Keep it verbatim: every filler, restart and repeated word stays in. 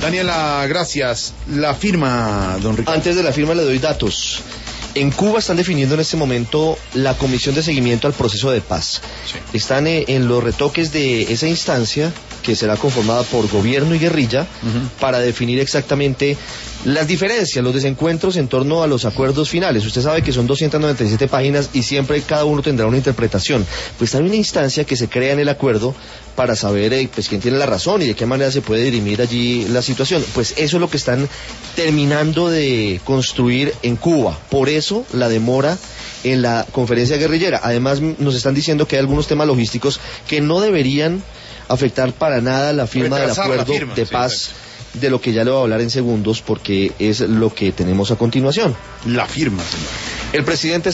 Daniela, gracias. La firma, don Ricardo. Antes de la firma le doy datos. En Cuba están definiendo en este momento la comisión de seguimiento al proceso de paz. Sí. Están eh, en los retoques de esa instancia, que será conformada por gobierno y guerrilla, uh-huh. para definir exactamente las diferencias, los desencuentros en torno a los acuerdos finales. Usted sabe que son doscientas noventa y siete páginas y siempre cada uno tendrá una interpretación. Pues hay una instancia que se crea en el acuerdo para saber eh, pues quién tiene la razón y de qué manera se puede dirimir allí la situación. Pues eso es lo que están terminando de construir en Cuba. Por eso la demora en la conferencia guerrillera. Además nos están diciendo que hay algunos temas logísticos que no deberían afectar para nada la firma del acuerdo firma, de paz, sí, exacto. De lo que ya le voy a hablar en segundos, porque es lo que tenemos a continuación. La firma, señor. El presidente